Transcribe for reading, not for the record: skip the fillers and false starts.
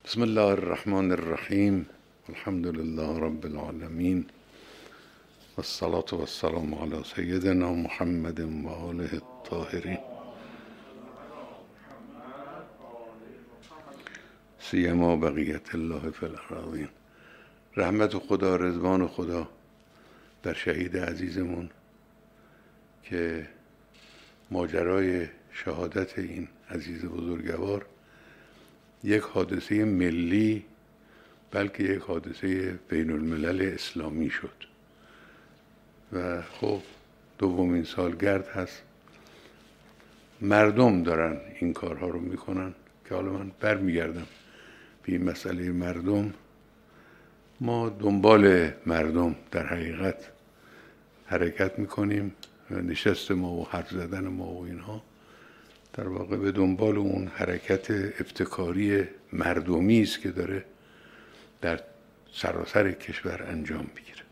بسم الله الرحمن الرحیم. الحمد لله رب العالمین والصلاة والسلام علی سیدنا محمد و آله الطاهرین سیما بقیت الله فی الارضین. رحمت خدا، رضوان خدا بر شهید عزیزمون که ماجرای شهادت این عزیز بزرگوار یک حادثه ملی بلکه یک حادثه بین الملل اسلامی شد و خب دومین سالگرد هست. مردم دارن این کارها رو میکنن که حالا من برمیگردم به این مسئله مردم. ما دنبال مردم در حقیقت حرکت میکنیم و نشست ما و حرف زدن ما و اینها در واقع به دنبال اون حرکت ابتکاری مردمی است که داره در سراسر کشور انجام میگیره.